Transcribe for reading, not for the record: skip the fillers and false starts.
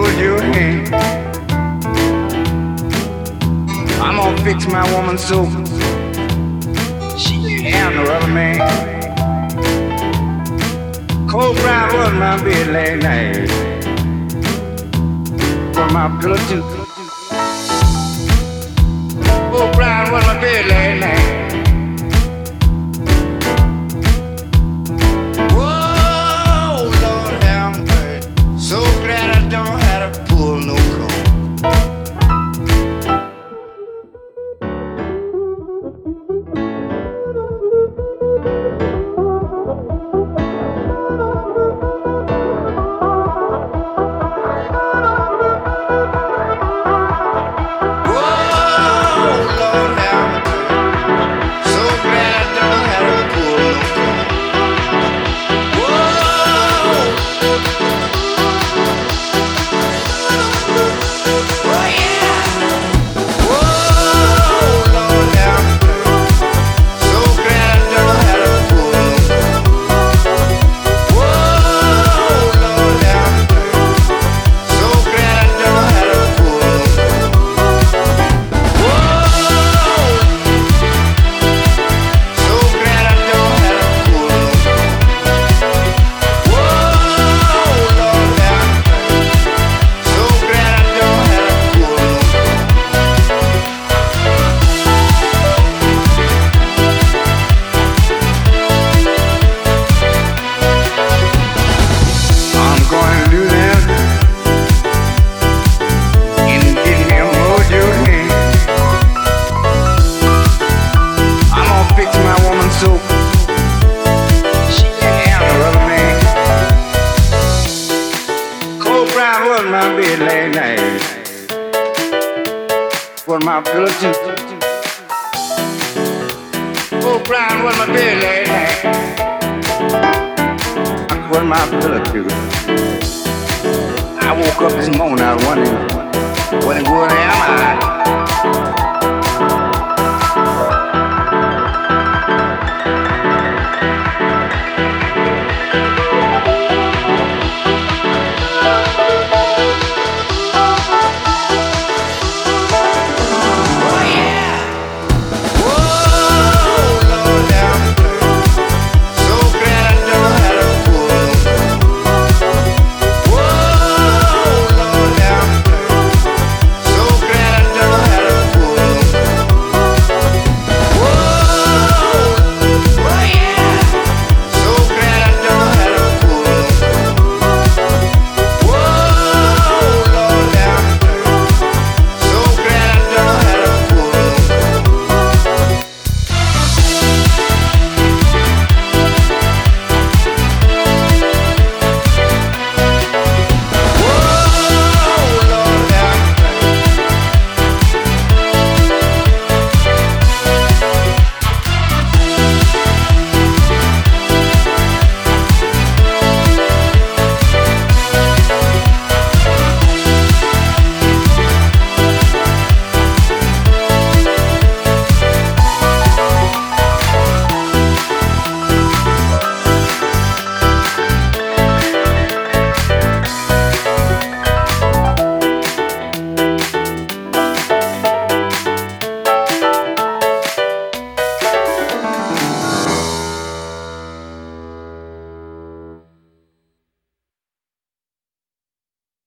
hold your hand. I'm gonna fix my woman so she can handle other man. Cold brown was my bed last night. For my pillow too. Cold brown was my bed last night. My bed last night for my pillow too. Oh, Brian was my bed last night for my pillow too. I woke up this morning, I was wondering what am I?